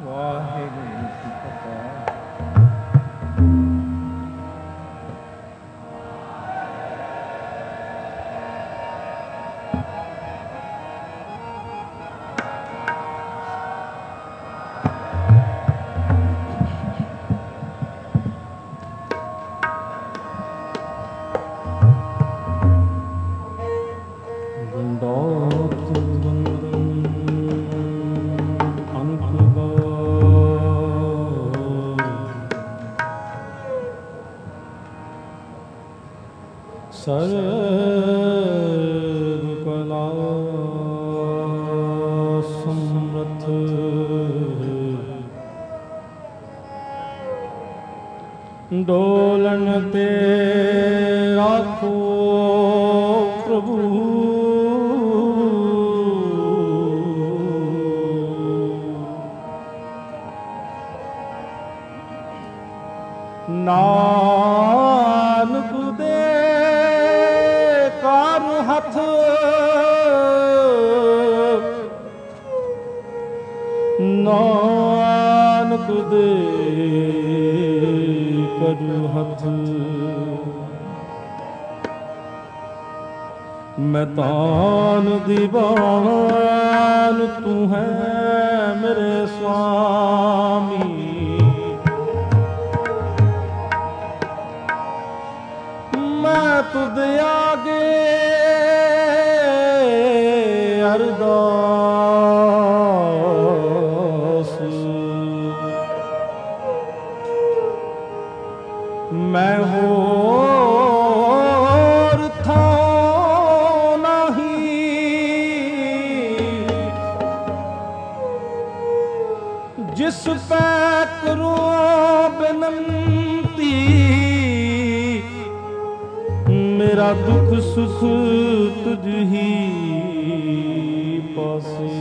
ਵਾਹਿਗੁਰੂ ਜੀ ਕੀ ਫਤਿਹ। ਸਰਬ ਕਲਾ ਸਮਰਥ ਡੋਲਣ ਤੇ ਆਖੋ ਪ੍ਰਭੂ ਨਾਨਕ ਦੇ ਹੱਥ ਨਾਨਕ ਦੇ ਕਰੂ ਹੱਥ ਮੈਂ ਤਾਨ ਦੀਵਾਨ ਤੂੰ ਹੈ ਮੇਰੇ ਸੁਆਮੀ ਮੈਂ ਤੁਧ ਆਗੇ ਅਰਦਾਸ ਮੈਂ ਹੋਰ ਥਾਂ ਨਹੀਂ ਜਿਸ ਪੈ ਕਰੂੰ ਬੇਨੰਤੀ ਮੇਰਾ ਦੁੱਖ ਸੁਖ ਤੁਝ ਹੀ ਪਾਸੇ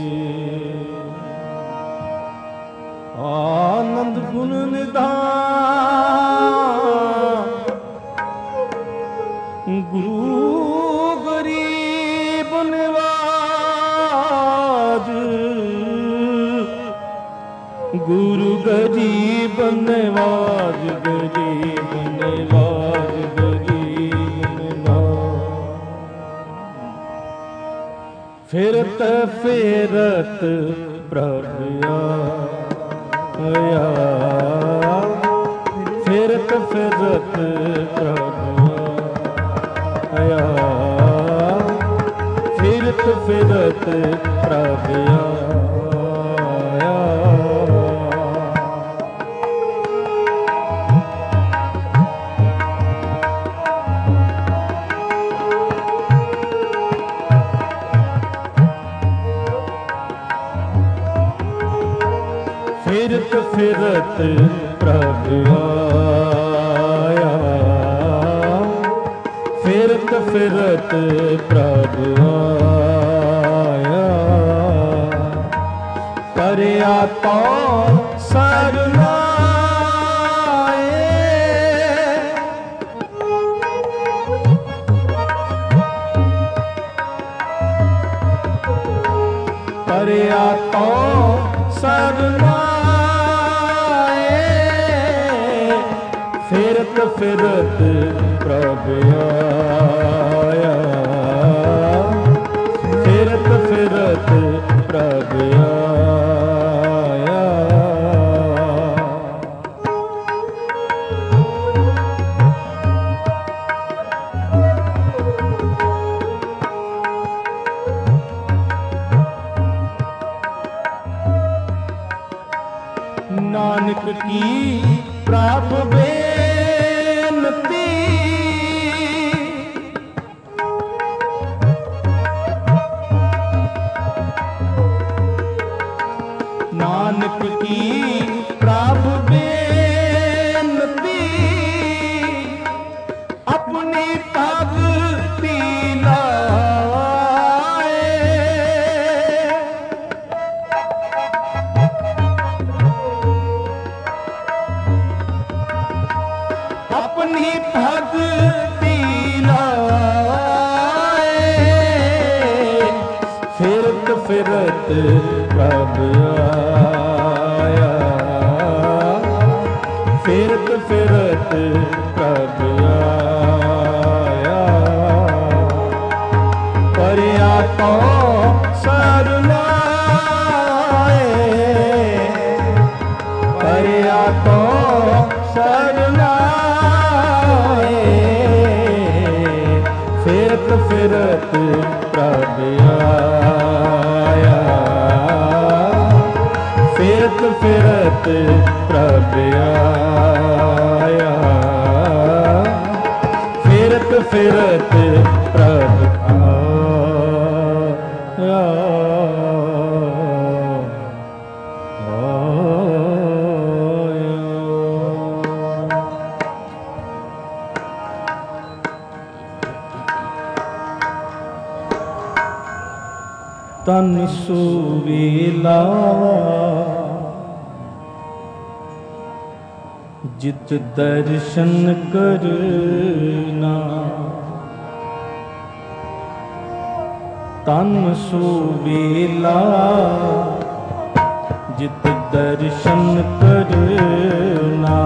ਆਨੰਦ ਗੁਣ ਨਿਧਾਨ ਗੁਰੂ ਗਰੀਬ ਨਿਵਾਜ ਗੁਰੂ ਗਰੀਬ ਨਿਵਾਜ ਗਰੀਬ ਨਿਵਾਜ ਫਿਰਤ ਫਿਰਤ ਪ੍ਰਭ ਆਇਆ ਫਿਰਤ ਫਿਰਤ ਪ੍ਰਭ ਆਇਆ ਫਿਰਤ ਫਿਰਤ ਪ੍ਰਭ ਆਇਆ ਫਿਰਤ ਫਿਰਤ ਪ੍ਰਭ ਆਇਆ ਫਿਰਤ ਫਿਰਤ ਪ੍ਰਭ ਆਇਆ ਪਰਿਆ ਤੋ ਸਰਨਾਏ ਪਰਿਆ ਤੋ ਸਰਨਾਏ ਫਿਰਤ ਫਿਰਤ ਪ੍ਰਭ ਆਇਆ ਫਿਰਤ ਫਿਰਤ ਪ੍ਰਭ ਆਇਆ ਨਾਨਕ ਕੀ ਪ੍ਰਭ ਬੇਨਤੀ ਨਾਨਕ ਕੀ ਪ੍ਰਭ ਬੇਨਤੀ ਆਪਣੀ ਭਗਤੀ ਲਾਏ ਆਪਣੀ ਭਗਤੀ ਲਾਏ ਫਿਰਤ ਫਿਰਤ ਪ੍ਰਭ ਆਇਆ फिरत प्रभ आया। परिया तो सरनाए, परिया तो सरनाए, फिरत फिरत प्रभ आया। फिरत फिरत प्रभ आया। फिरत फिरत प्रभ आया। तन सुवेला जित दर्शन करना। तन सुवेला जित दर्शन करना।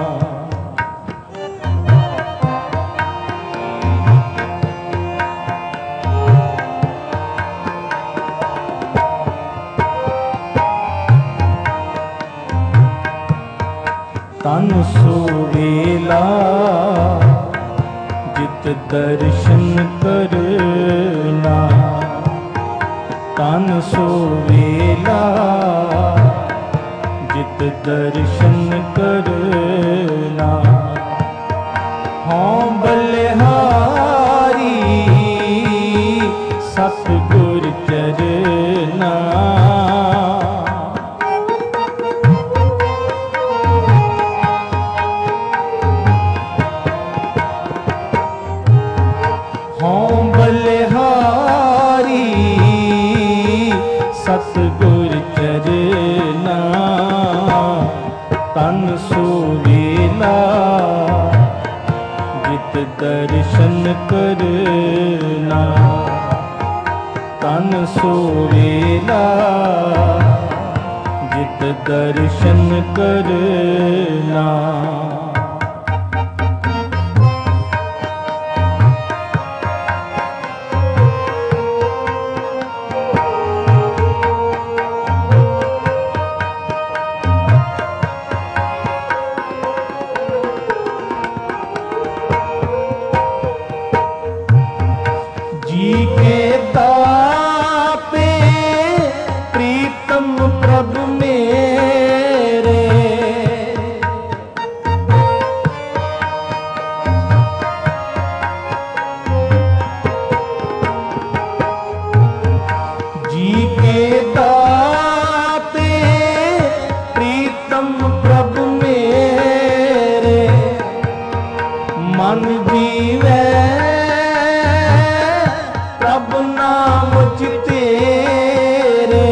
तन सुवेला जित दर्शन करना। तन सुवेला जित दर्शन करना। हों बलिहारी सतगुर चरना। हों बलिहारी सतगुर चरना। तन सुवेला जित दर्शन करना। तन सुवेला जित दर्शन करना। जी के तापे प्रीतम प्रभु मेरे। जी के तापे प्रीतम प्रभु मेरे। मन जीवे प्रभ नाम तेरे।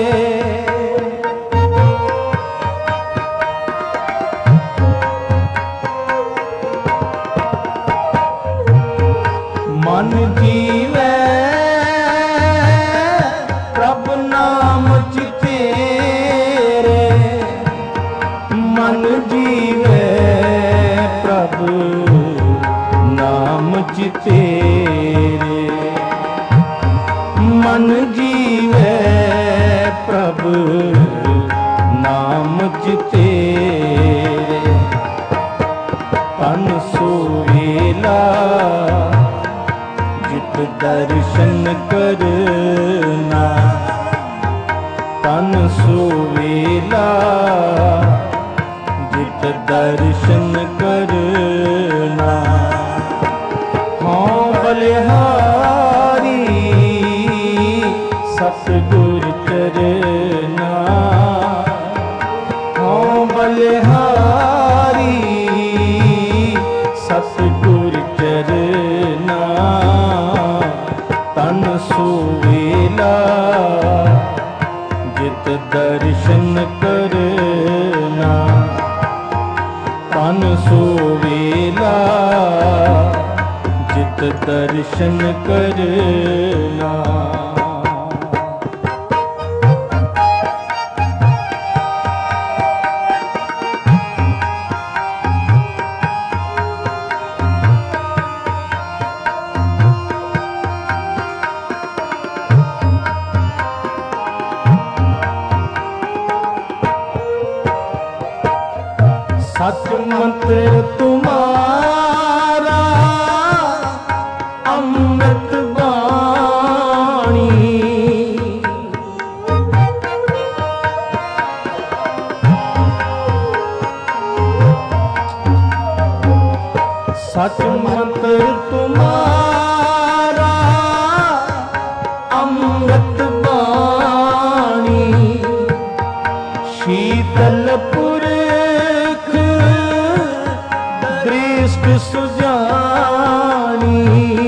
मन जीवे प्रभ नाम तेरे। मन जीवे प्रभ नाम तेरे। मन जीवे प्रभु नाम तेरे। तन सुवेला जित दर्शन करना। तन सुवेला जित दर्शन करना। हों बलिहारी सतगुर चरना। हों बलिहारी सतगुर चरना। तन सुवेला जित दर्शन करना। तन सुवेला जित दर्शन करना। मंत्र तुम्हारा अमृत वाणी। सच मंत्र तुम्हारा अमृत वाणी। शीतल पुरख दृष्ट सुजानी।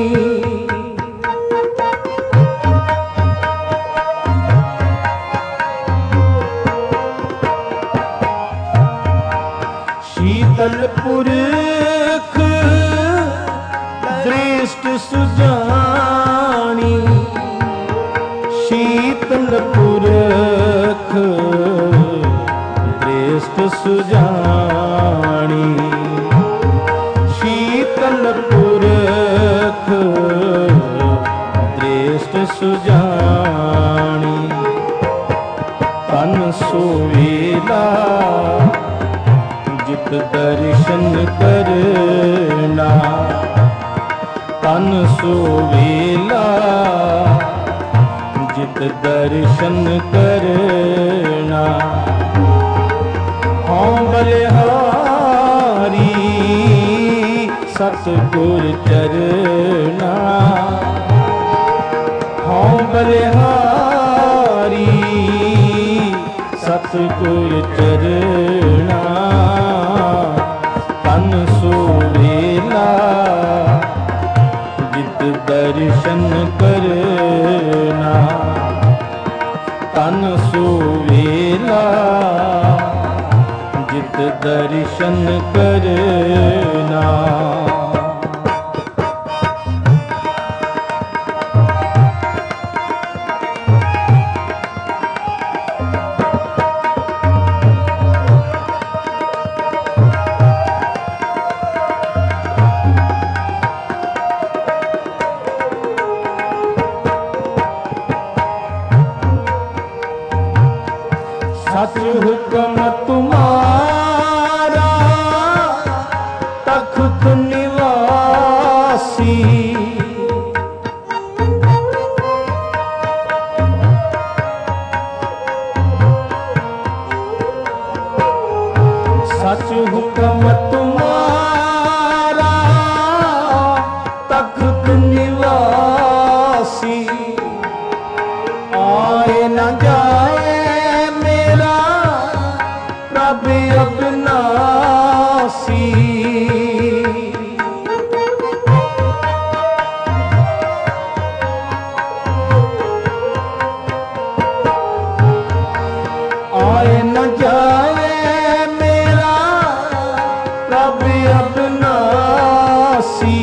शीतल पुरख दृष्ट सुजानी। शीतल पुरख दृष्ट सुजानी। शीतल पुरख दृष्ट सुजानी। तन सोवेला जित दर्शन करना। तन सोवेला जित दर्शन करना। हाँ बलिहारी सतगुर चरना। हाँ बलिहारी सतगुर चरना। तन सोवेला जित दर्शन करना। तन सोवेला जित दर्शन करना। सच हुक्म तुम्हारा तख्त निवासी। सच हुक्म तुम्हारा तख्त निवासी। आए न जाए प्रभ अविनाशी। आए न जाए मेरा प्रभ अविनाशी।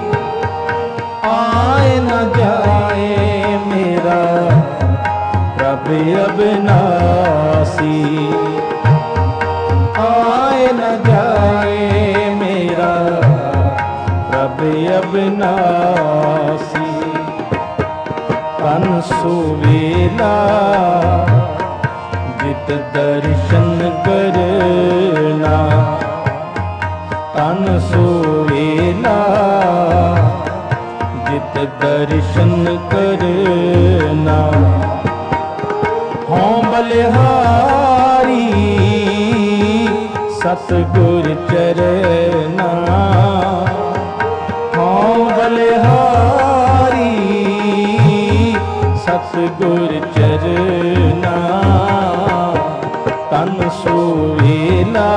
आए न जाए मेरा प्रभ अविनाशी। आए न जाए मेरा प्रभ अविनाशी। तन सोवेला जित दर्शन करना। तन सोवेला जित दर्शन करना। हाँ बलिहारी सतगुर चरना। हाँ बलिहारी सतगुर चरना। तन सोवेला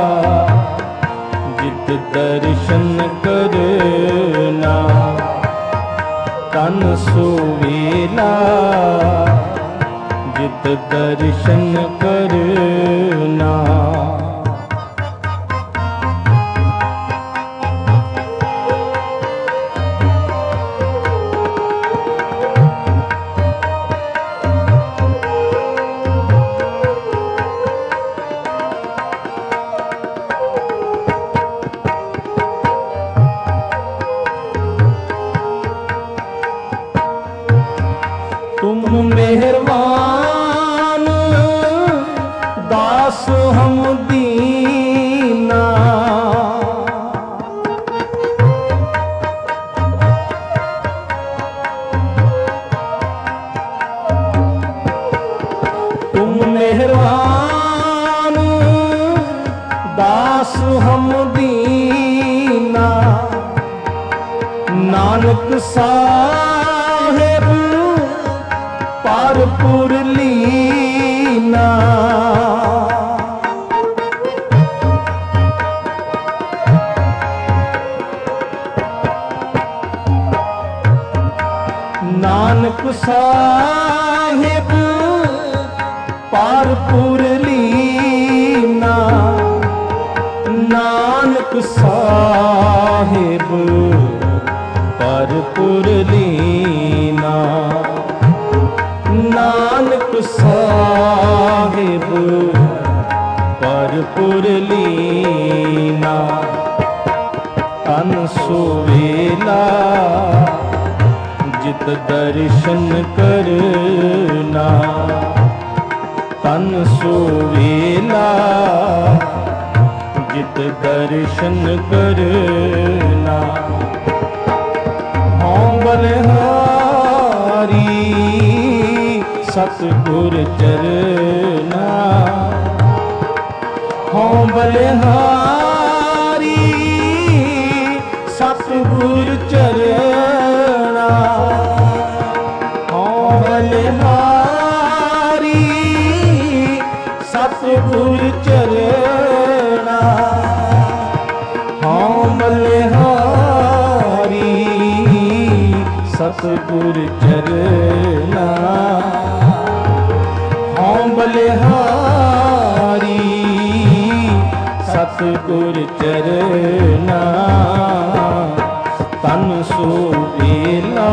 जित दर्शन करना। तन सोवेला जित दर्शन करना। तुम मेहरबान दास हम दीना। मेहरबान दास हम दीना, नानक साहेब पारपुर लीना। नानक साहेब पारपुर लीना, नानक साहेब पारपुर लीना, नानक साहेब पारपुर लीना। तन सुवेला जित दर्शन करना, तन सुवेला जित दर्शन करना। हों बलिहारी सतगुर चरना, हों बलिहारी सतगुर चरना, हों बलिहारी सतगुर चरना, हों बलिहारी सतगुर चरना, हों बलिहारी सतगुर चरना। तन सुवेला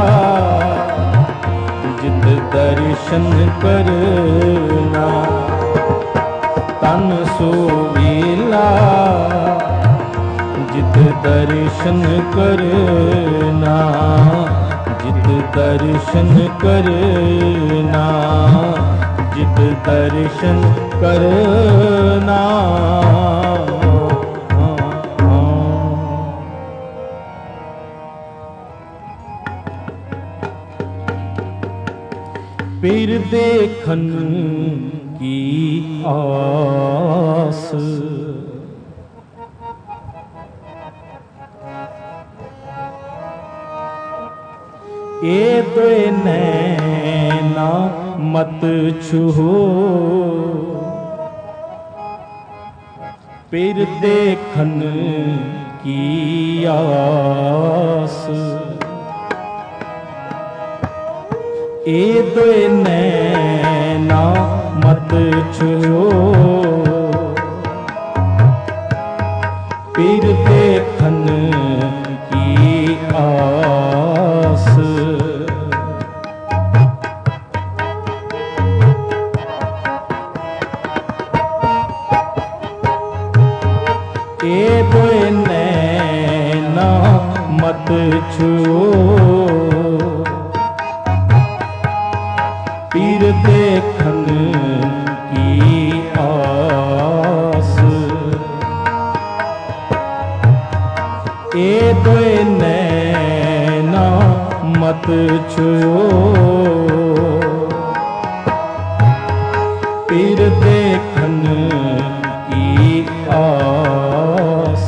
जित दर्शन करना, तन सुवेला जित दर्शन करना, जित दर्शन करना, जित दर्शन करना। पीर देखन की आस, ए दे नैना मत छुहो, पीर देखन की आस, ए दो नैना मत छुओ, पीर देखन की आस। ए दो नैना मत छुओ, पीर देखन की आस। ए दो नैना मत छुओ, पीर देखन की आस।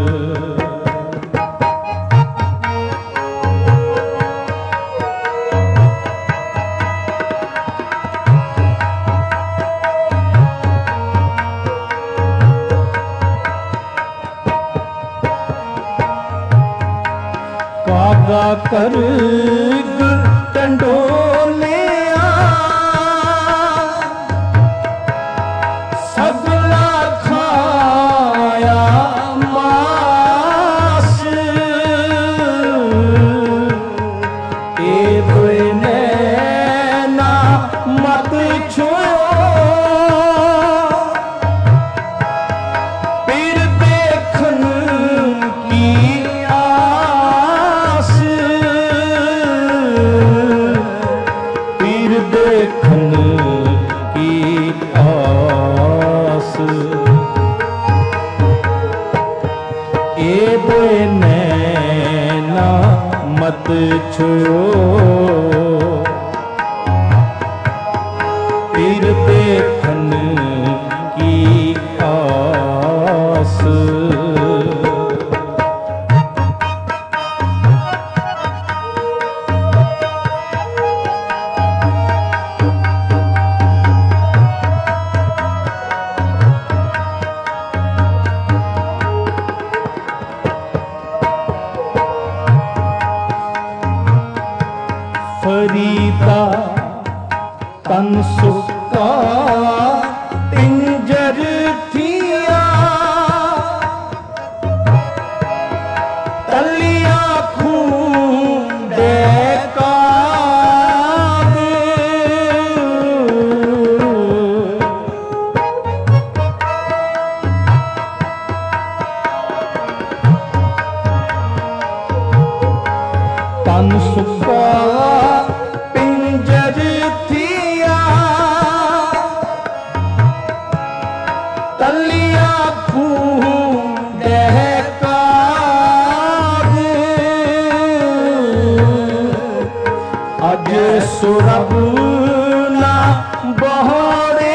कागा कर टंडोलिया सगला खाया मास, ए दोए नैना मत छुओ, पीर देखन की आस। पीर देखन की आस। ए दोए नैना मत छुओ, फिर देखन की आस। फरीदा तन सुक्का पिंजर थिया, तलिया खून का तन सुक्का पिंजर थिया, तलिया खून का अज सुरभ ना बहरे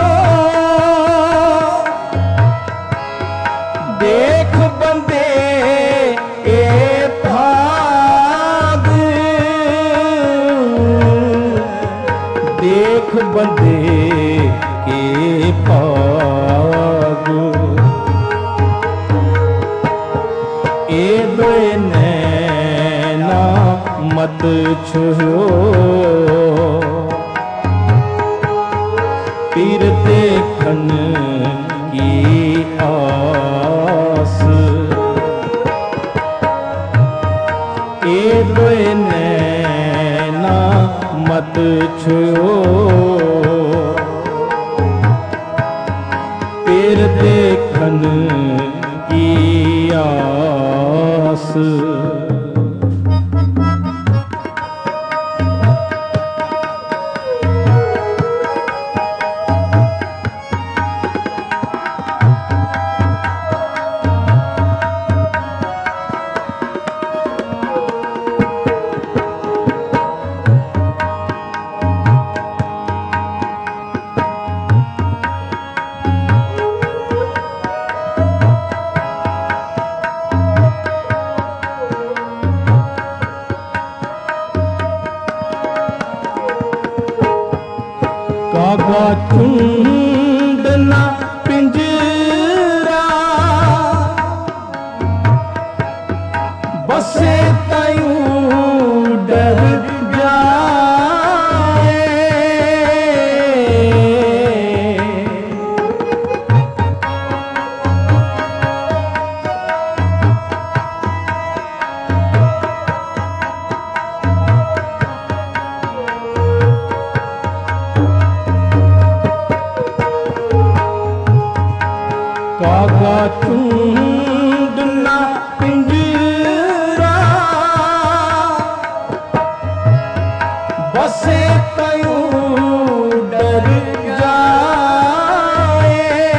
देख बंदे ए भाग, देख बंदे के पाग। ए दोए नैना मत छुओ, फिर देखन की आस। ए दोए नैना मत छुओ, फिर देखन की आस। कागा चुंड ना पिंजरा, बसे तयूं डर जाए। कागा चुंड ना पिंजरा, बसे तयूं डर जाए।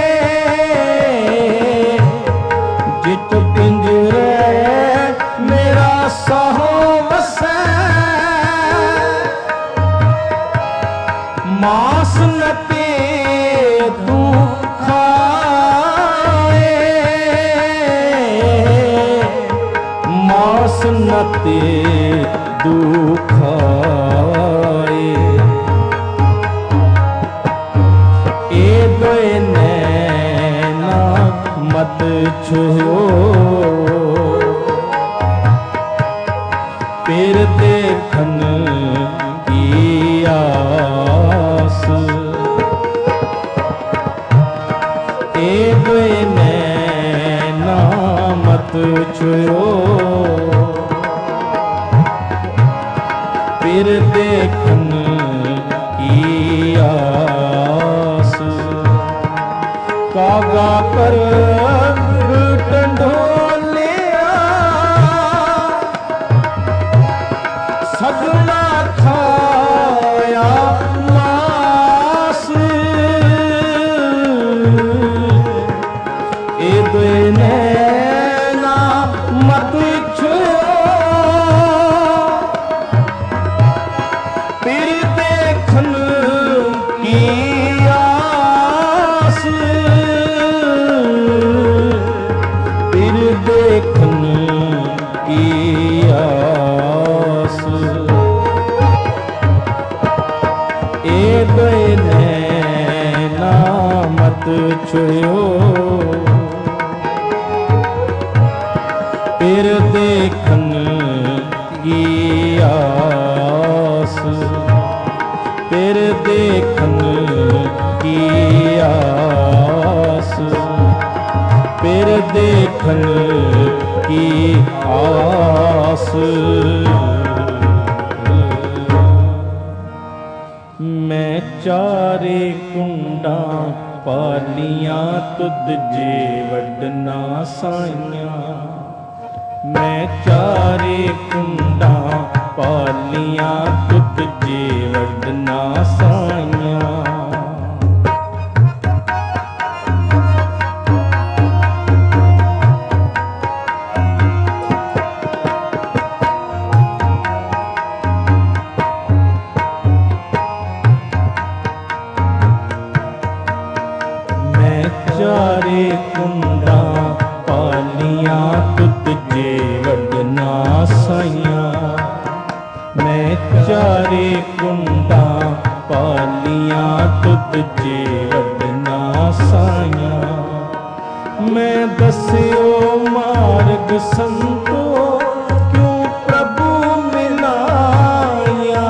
जित पिंजरे मेरा सहो बसे, मास नते तू नते दुखाए। ए दोए नैना मत छुओ, फिर देखन की आस। ए दोए नैना मत छुओ, फिर देखन की आस। कागा कर टंडोलिया, सगना खाया मास। ए दोए नैना मत छुओ, फिर देखन की आस फिर देखने की आस ए गए नैना मत छुयो फिर देखन की आस फिर देखन की आस फिर देखन की आस मैं चारे कुंडा पालियां तुद जे वडना साइयां मैं चारे कुंडा पालियां तुद जे वडना साइयां चारे कुंडा पालियां तुद जे वडना साइयां मैं चारे कुंडा पालियां तुद जे वडना साइयां मैं दस्यो मार्ग संतो क्यों प्रभु मिलाया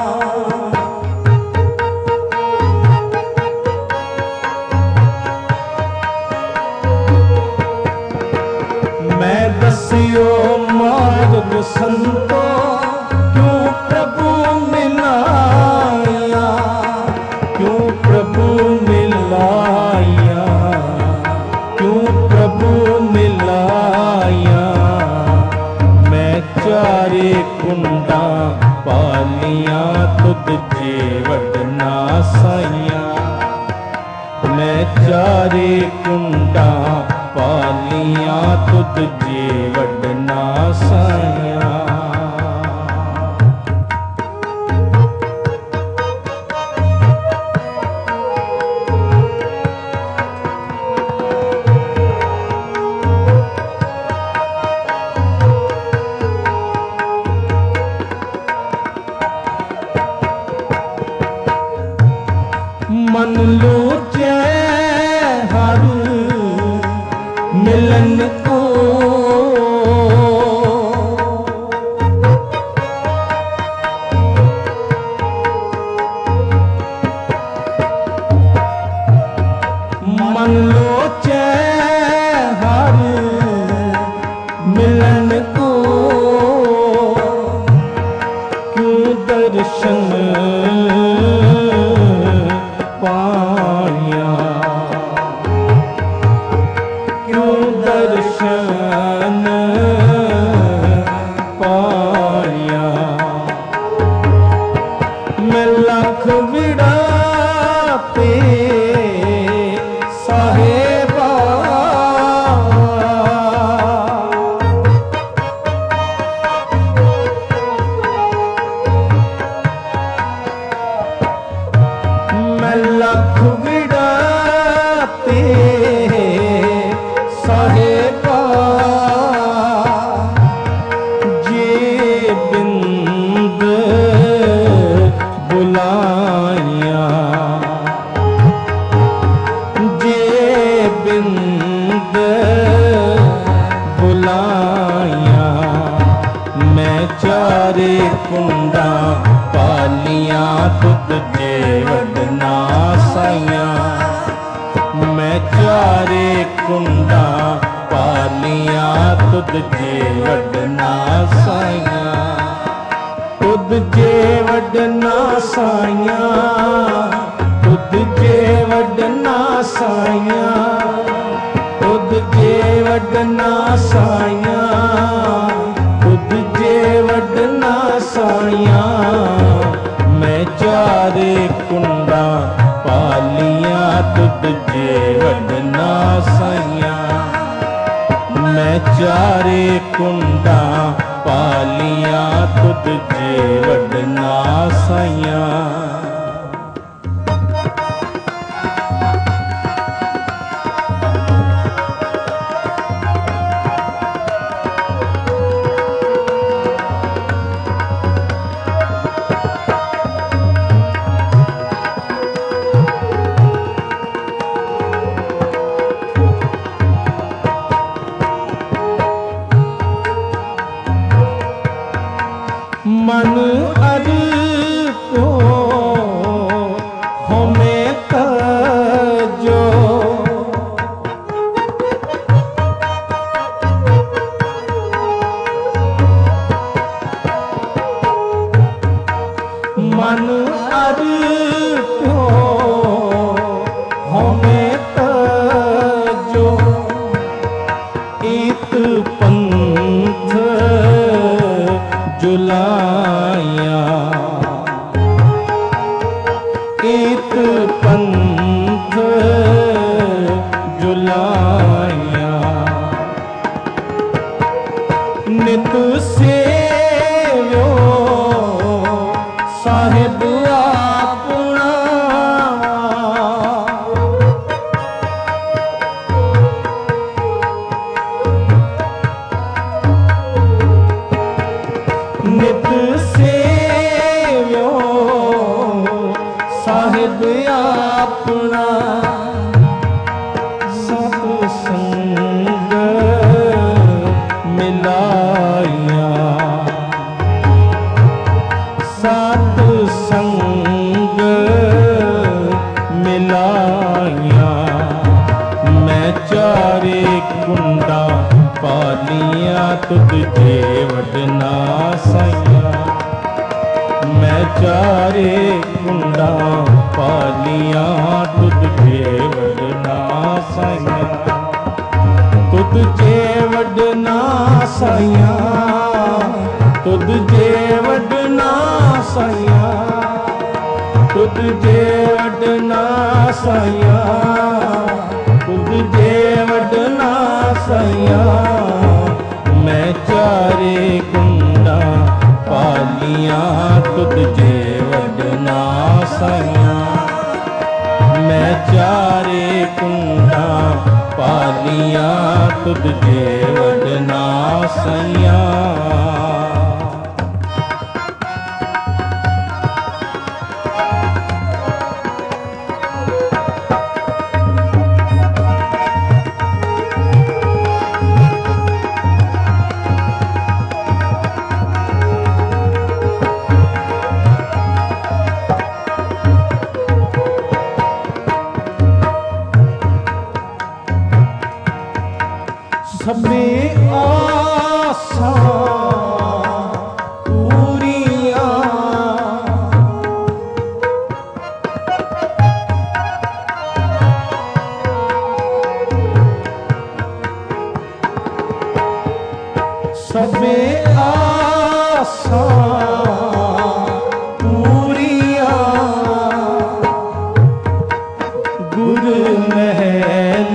मैं दस्यो मार्ग संतो क्यों प्रभु मिलाया क्यों प्रभु मिलाया क्यों प्रभु मिलाया मैं चारे कुंडा पालियां तुद जे वडना साइयां मैं चारे कुंडा पालियां तुद जे वडना साइयां मन लोचे हर मिलन को मन लोचे हर मिलन को क्यों दर्शन पाया क्यों दर्शन पाया मैं लख विड़ाते साहेबा मैं लख विड़ाते साहेबा जे बिंद बुलाया जे बिंद बुलाया मैं चारे कुंडा पालियां तुद जे वडना साइयां मैं चारे कुंडा पालियां तुद जे वडना साइयां तुद जे वडना साइयां तुद जे वडना साइयां तुद जे वडना साइयां तुद जे वडना साइयां मैं चारे कुंडा पालियां तुद जे वडना साइयां मैं चारे कुंडा पालियां तुद जे वडना साइयां इत पंथ जुलाया नित सेव्यो साहिब अपना नित सेव्यो साहिब अपना सत्संग मिलाया सत्संग मिलाया मैं चारे कुंडा पालिया तुझ जेवड़ना साया मैं चारे कुंडा पालिया तुझ जेवड़ना साया तुझ जेवड़ना साया तुझ जेवड़ना साया तुझ जेवड़ना साया तुझ जेवड़ना साया मैं चारे कुंडा पालिया तुझ जेवड़ना साया मैं चारे कुंडा पालिया तुझ जेवड़ना साया सबे आसा पूरिया सबे आसा पूरिया गुर महल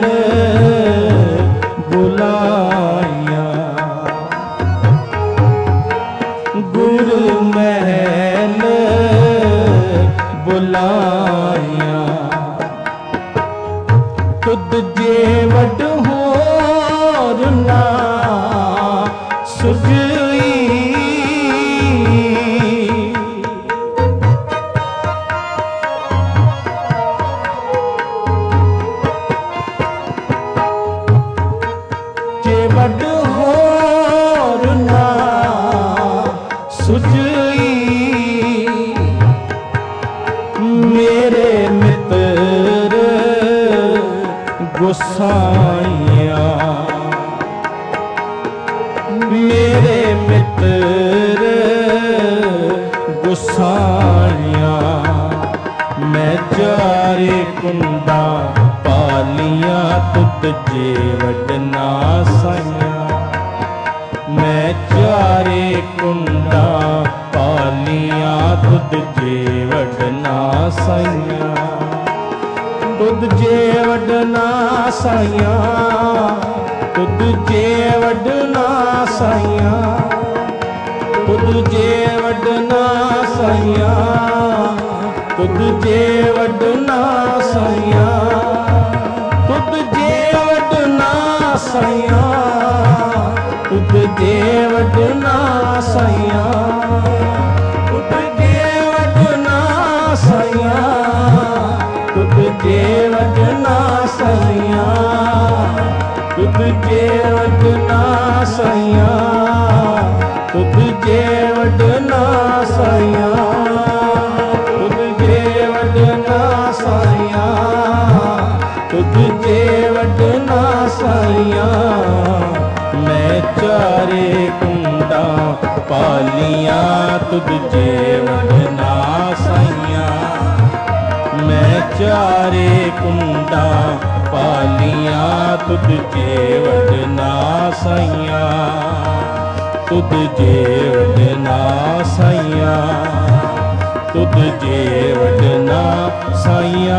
बुलाया गुर महल बुलाया तुझ जेवड़ होर ना सुझई जेवड़ होर ना सुझई मेरे मित्र गुसाइया मेरे मित्र गुसाइया मैं चारे कुंडा पालिया तुझ जेवड़ना साया मैं चारे कुंडा पालिया तुझ जेवड़ना साया तुझ जेवड़ना साया तुझ जेवड़ना साया तुझ जेवड़ना साया तुझ जेवड़ना साया तुझ जेवड़ना साया तुझ जेवड़ना साया तुझ जेवड़ना साया तुझ जेवड़ना साया तुझ जेवड़ना साया तुझ जेवड़ना साया तुझ जेवड़ना साया तुझ जेवड़ना साया मैं चारे कुंडा पालिया तुझ जेवड़ना साया मैं चारे कुंडा पालिया तुझ जेवड़ना साया तुझ जेवड़ना साया तुझ जेवड़ना पालियां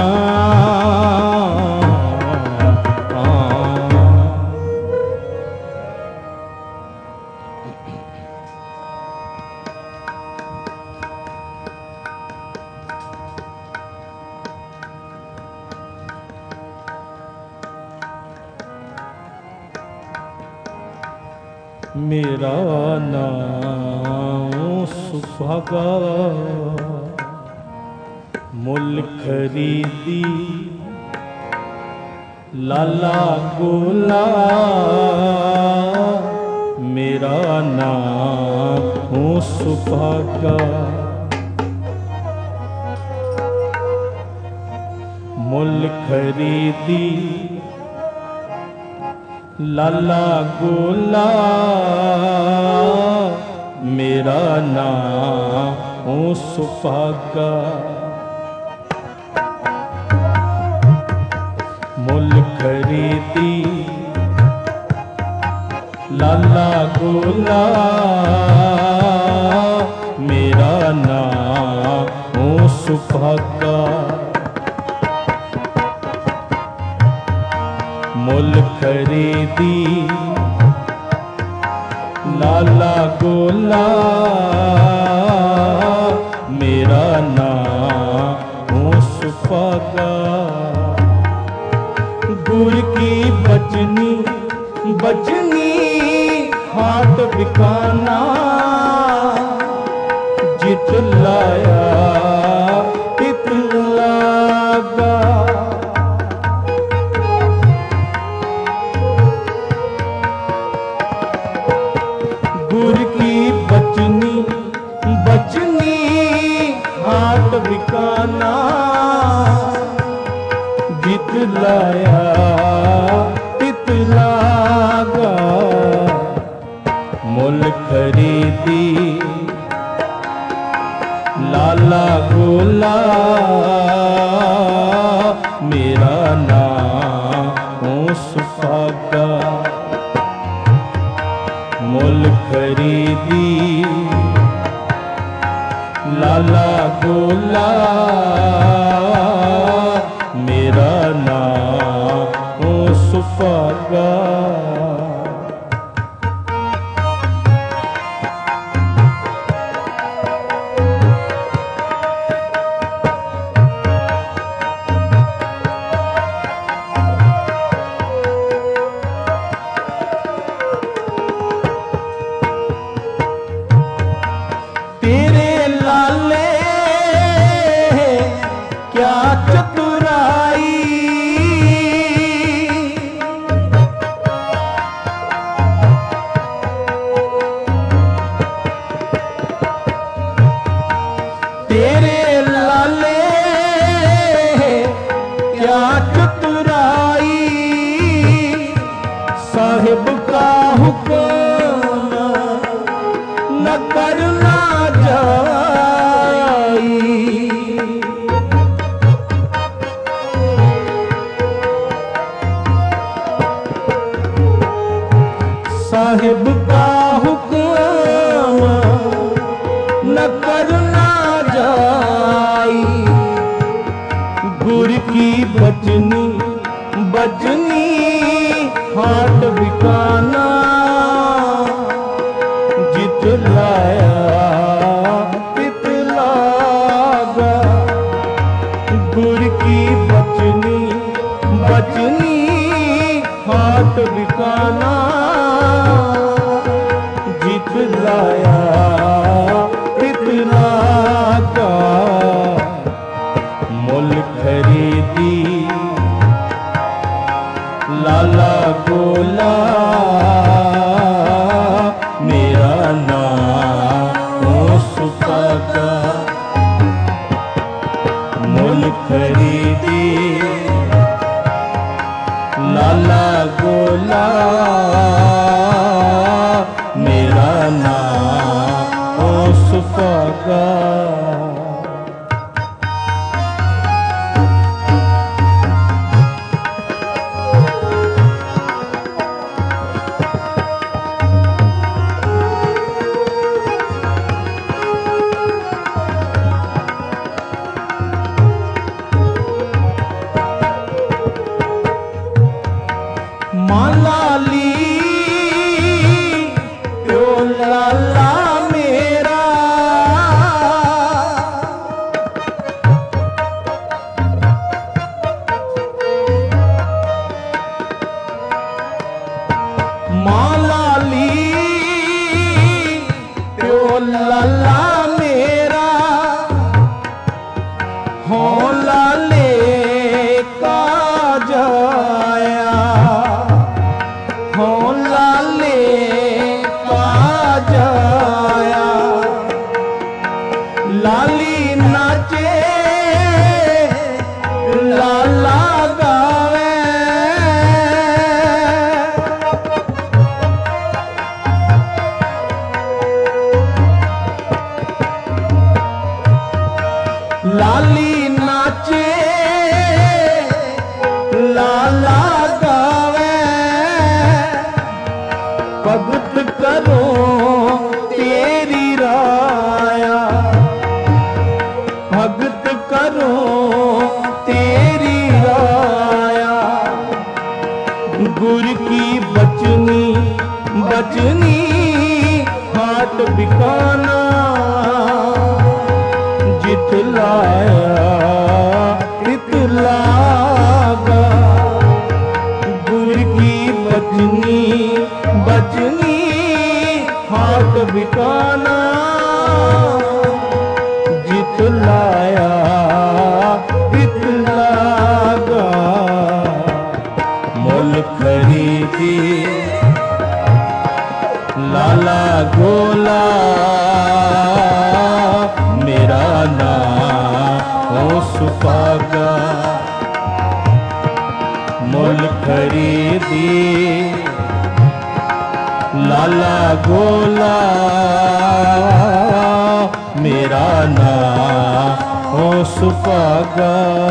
मेरा नाम सुभागा मुल खरीदी लाला गोला मेरा नाम सुभागा मुल खरीदी लाला गोला मेरा नाम सुभागा मुल खरीदी लाला गोला मेरा नाम सुभागा मुल खरीदी लाला गोला मेरा नाम सुभागा गुर की बचनी बचनी हाथ बिकाना जित लाया तित लागा गुर की बचनी बचनी हाथ बिकाना जित लाया तित लागा मुल खरीदी लाला गोला मेरा नाम सुभागा मुल खरीदी लाला गोला मेरा नाम सुभागा तेरे लाले क्या चतुराई तेरे लाले क्या चतुराई साहिब का हुक्म न करना साहिब का हुक्म न करना जाई गुर की बचनी बचनी हाथ बिकाना जित लाया तित लागा गुर की बचनी बचनी हाथ बिकाना जित लाया तित लागा मुल खरीदी लाला गोला मेरा नाम सुभागा मुल खरीदी लाला गोला मेरा नाम सुभागा बचनी हाट बिकाना जित लाया तित लागा गुर की बचनी बचनी हाट बिकाना जित लाया तित लागा मोल खरीदी लाला गोला मेरा नाम हो सुपागा मोल खरीदी लाला गोला मेरा नाम हो सुपागा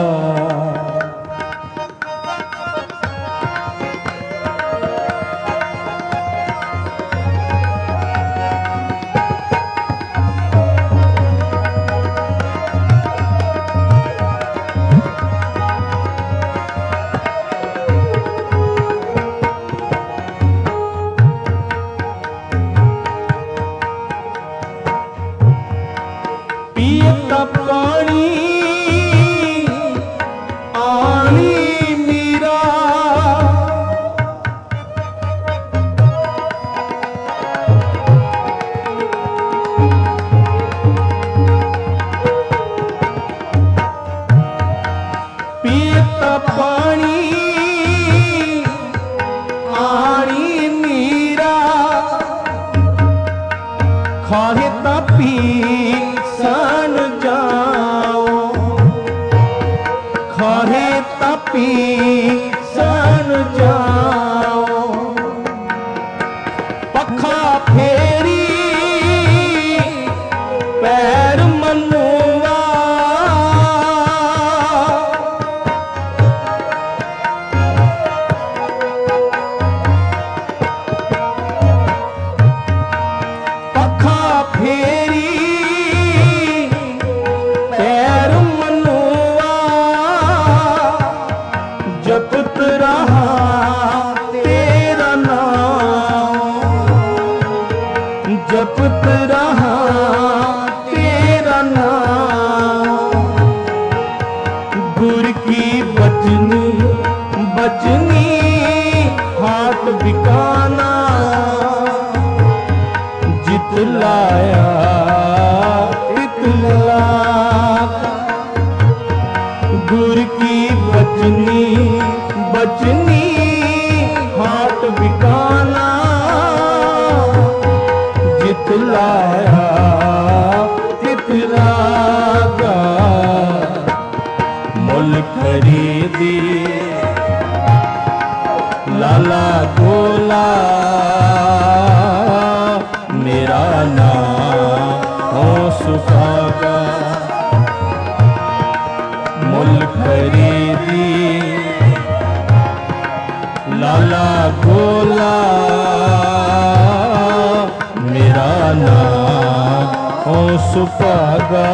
पियता पानी आनी मीरा पियता पानी आनी मीरा खाहे पी सन जाओ खाहे तपी सन जाओ पखा फेरी पैर मनुआ पखा फेरी जपत रहा तेरा नाम जपत रहा तेरा नाम गुर की बचनी बचनी हाथ बिकाना जित लाया तित लागा गुर की बचनी बचनी हाथ बिकाना जित लाया तित लागा मोल खरीदी लाला गोला मेरा नाम हो सुपागा मोल खरीदी लाला गोला मेरा नाम हो सुपागा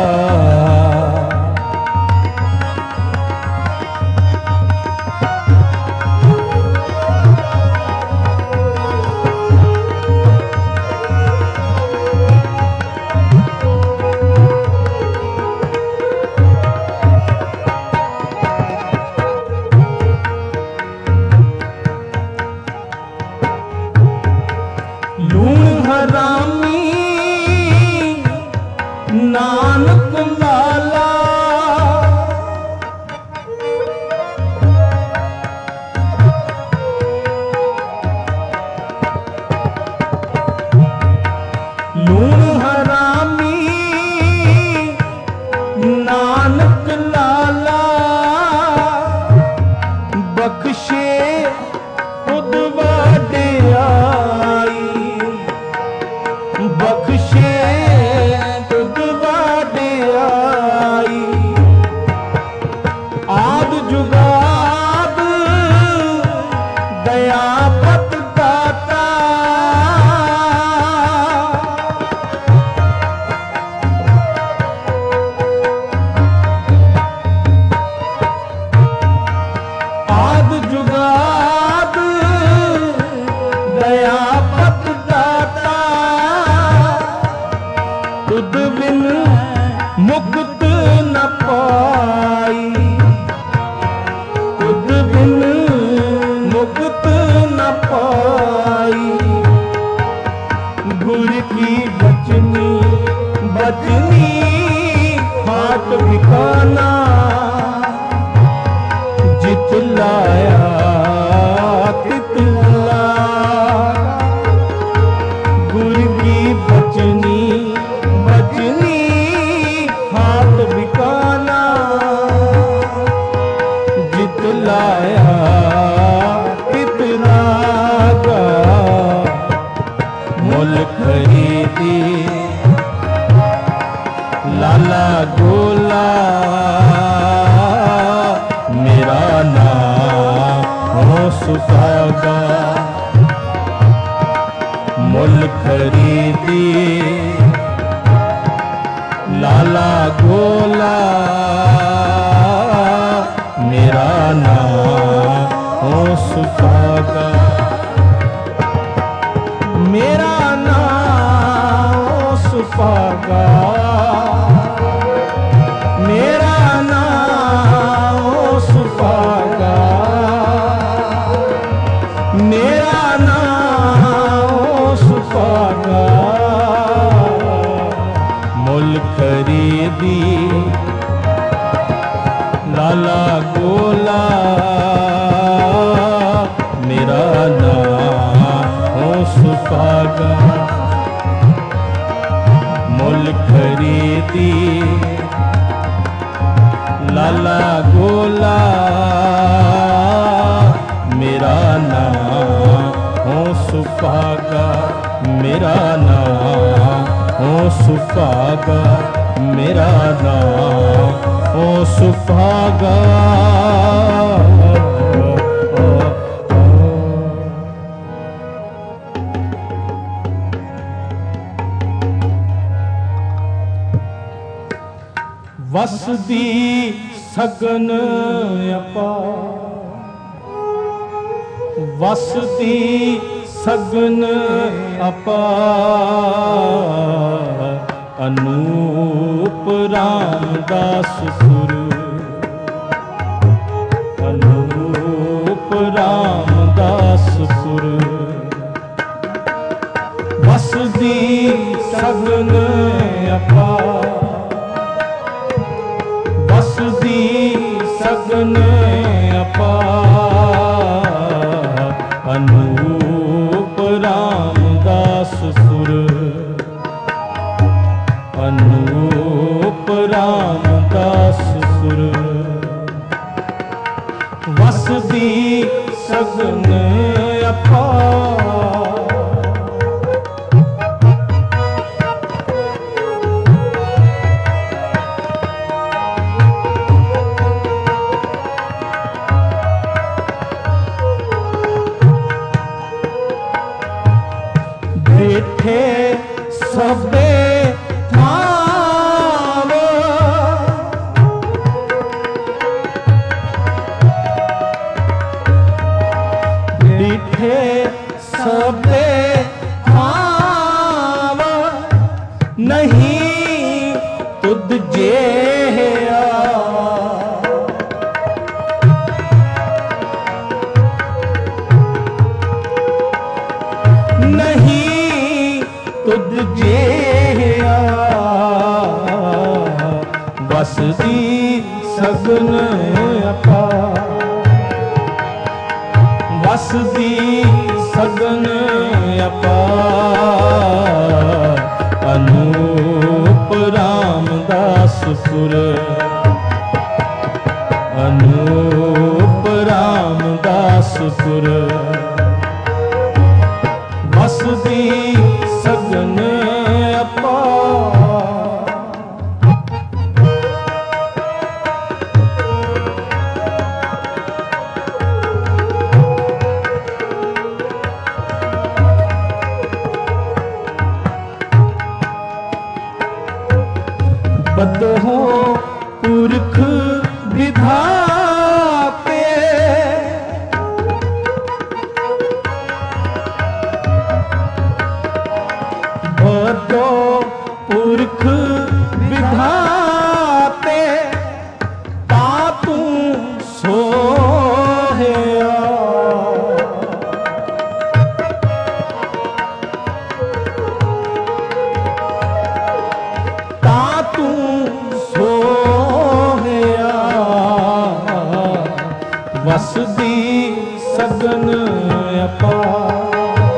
लूण हरामी नानक लाल बचनी हाट बिकाना जितलाया तितला गुर की बचनी बचनी हाट बिकाना जितलाया तितला का मुल खरीदी लाला गोला मेरा नाम हो सुहागा मुल खरीदी लाला गोला मेरा नाम हो सुहागा मेरा नाम हो सुहागा मेरा नाम हो सुहागा मेरा नाम हो सुहागा मुल खरीदी लाला गोला मेरा नाम हो सुहागा मुल खरीदी लाला गोला मेरा नाम हो सुहागा मेरा नाम हो सुहागा मेरा नाम हो सुहागा वसदी सगन अपार वसदी सगन अपार अनूप रामदास सुर अनूप रामदास सुर वसदी सगन अपार वसदी सगन अपार अनूप रामदास सुर अनूप रामदास सुर वसदी सगन अपार बैठे सबे थाव बैठे सबे थाव नहीं तुद जे तुझे वसदी सगन अपार वसदी सगन अपार अनूप रामदास सुर अनूप रामदास सुर वसदी सगन अपार बदहो पुरख विधाते बदो पुरख विधाते तातू सोहया ਵਸਦੀ ਸਗਨ ਅਪਾਰ,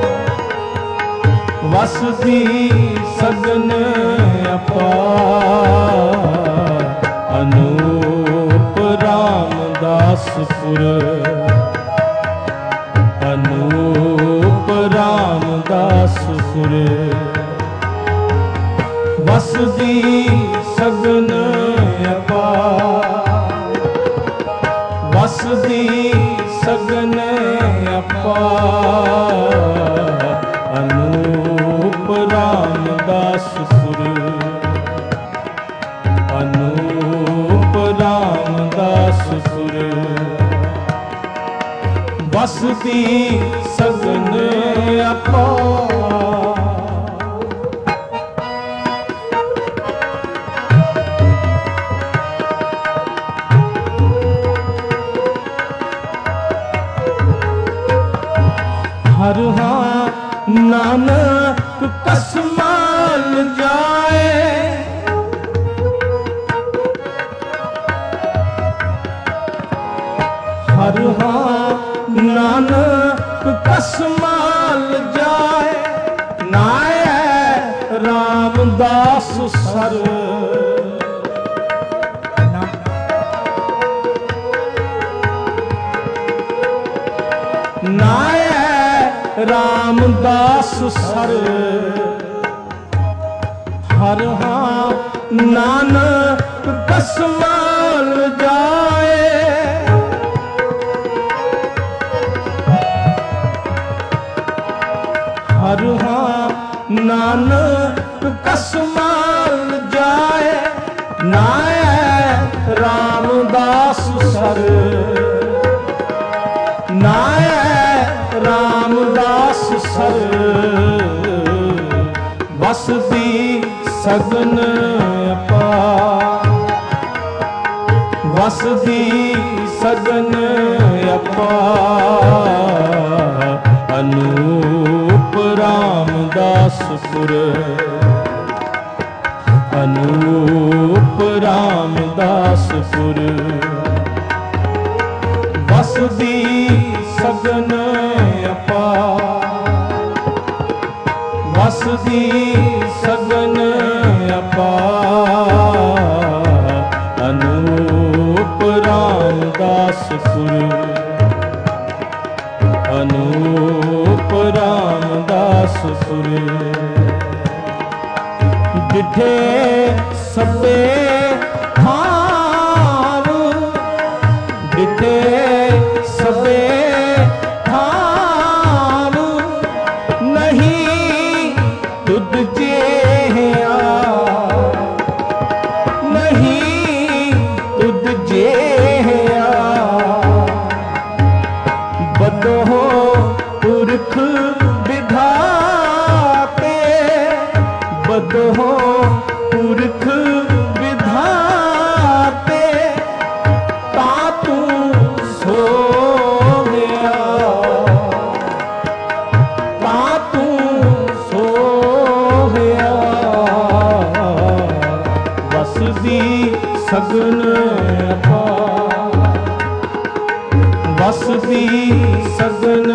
ਵਸਦੀ ਸਗਨ ਅਪਾਰ, ਅਨੂਪ ਰਾਮਦਾਸਪੁਰ, ਅਨੂਪ ਰਾਮਦਾਸਪੁਰ, ਵਸਦੀ ਸਗਨ ਅਪਾਰ, ਵਸਦੀ ਸਗਨ ਅਪਾਰ, ਅਨੂਪ ਰਾਮਦਾਸਪੁਰ, ਅਨੂਪ ਰਾਮਦਾਸਪੁਰ, ਵਸਦੀ ਸਗਨ ਅਪਾਰ। ਹਰ ਹਾਂ ਨਾਨਕ ਕਸਮਾਲ ਜਾਏ, ਹਰ ਹਾਂ ਨਾਨਕ ਕਸਮਾਲ ਜਾਏ, ਨਾਏ ਰਾਮਦਾਸ ਸਰ, ਨਾਏ ਰਾਮਦਾਸ ਸਰ, ਹਰ ਹਾਂ ਨਾਨਕ ਕਸਮਾਲ ਜਾਏ, ਹਰ ਹਾਂ ਨਾਨਕ ਕਸਮਾਲ ਜਾਏ, ਨਾਏ ਰਾਮਦਾਸ ਸਰ, ਨਾਏ ਰਾਮਦਾਸ ਸਰ, ਵਸਦੀ ਸਗਨ ਅਪਾਰ, ਵਸਦੀ ਸਗਨ ਅਪਾਰ, ਅਨੂਪ ਰਾਮਦਾਸਪੁਰ, ਅਨੂਪ ਰਾਮਦਾਸਪੁਰ, ਵਸਦੀ ਸਗਨ ਅਪਾਰ, ਵਸਦੀ ਸਗਨ ਅਪਾਰ, ਅਨੂਪ ਰਾਮਦਾਸਪੁਰ, ਅਨੂਪ ਰਾਮਦਾਸਪੁਰ, ਡਿਠੇ ਸਭੇ ਥਾਵ, ਡਿਠੇ ਸਭੇ ਥਾਵ, ਨਹੀਂ ਤੁਧ ਜਿਹਾ, ਨਹੀਂ ਤੁਧ ਜਿਹਾ, ਬਦੋ ਪੁਰਖ ਵਿਧਾਤੇ, ਬਦੋ ਪੁਰਖ ਵਿਧਾਤੇ, ਤਾ ਤੂੰ ਸੋਹਿਆ, ਤਾ ਤੂੰ ਸੋਹਿਆ, ਵਸਦੀ ਸਗਨ ਅਪਾਰ, ਵਸਦੀ ਸਗਨ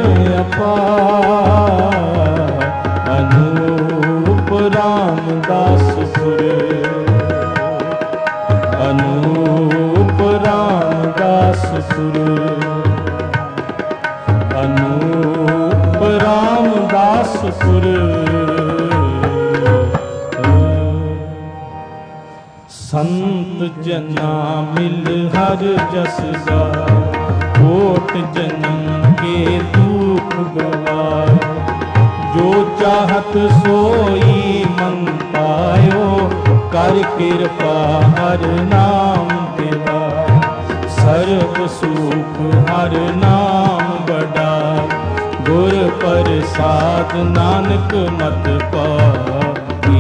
ਅਪਾਰ, ਅਨੂਪ ਰਾਮਦਾਸਪੁਰ, ਅਨੂਪ ਰਾਮਦਾਸਪੁਰ, ਅਨੂਪ ਰਾਮਦਾਸਪੁਰ, ਸੰਤ ਜਨਾ ਮਿਲ ਹਰ ਜਸ ਗਾਏ, ਕੋਟ ਜਨਮ ਕੇ ਦੁਖ ਗਵਾਏ, ਜੋ ਚਾਹਤ सोई मन पायो, कर कृपा हर नाम देवा, सर्व सुख हर नाम बढ़ाए, गुर प्रसाद नानक मत पाई।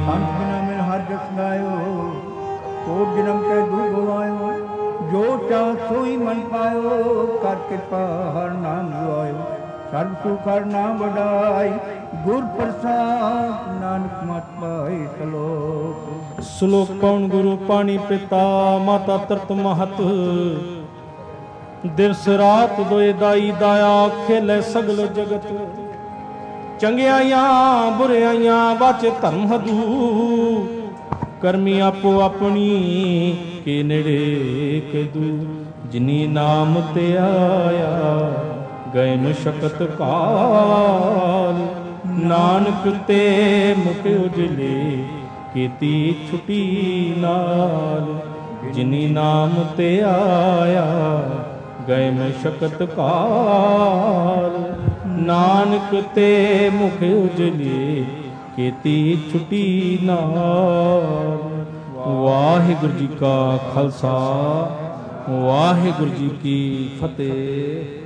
कोट जन्म के दुख गवायो, जो चाहत सोई मन पायो, कर कृपा हर नाम गवायो, सर्व सुख हर नाम बढ़ाई, गुर प्रसाद नानक मत पाई। श्लोक श्लोक पौन गुरु पानी पिता माता तरत महत, ਦਿਵਸ ਰਾਤ ਦੋਏ ਦਾਈ ਦਾਇਆ ਖੇਲੇ ਸਗਲ ਜਗਤ ਚੰਗਿਆਈਆਂ ਬੁਰਿਆਈਆਂ ਵਾਚੇ ਧਰਮ ਹਦੂ ਕਰਮੀ ਆਪੋ ਆਪਣੀ ਕੇ ਨੇੜੇ ਕੇ ਦੂਰ ਜਿਨੀ ਨਾਮ ਤੇ ਆਇਆ ਗਏ ਮੁਸ਼ਕਤ ਕਾਲ ਨਾਨਕ ਤੇ ਮੁਖ ਉਜਲੇ ਕੀਤੀ ਛੁਟੀ ਨਾਲ ਜਿਨੀ ਨਾਮ ਤੇ ਆਇਆ ਗਏ ਮੁਸ਼ਕਤ ਕਾਲ ਨਾਨਕ ਤੇ ਮੁਖ ਉਜਲੇ ਕੀਤੀ ਛੁਟੀ ਨਾਲ। ਵਾਹਿਗੁਰੂ ਜੀ ਕਾ ਖਾਲਸਾ ਵਾਹਿਗੁਰੂ ਜੀ ਕੀ ਫਤਿਹ।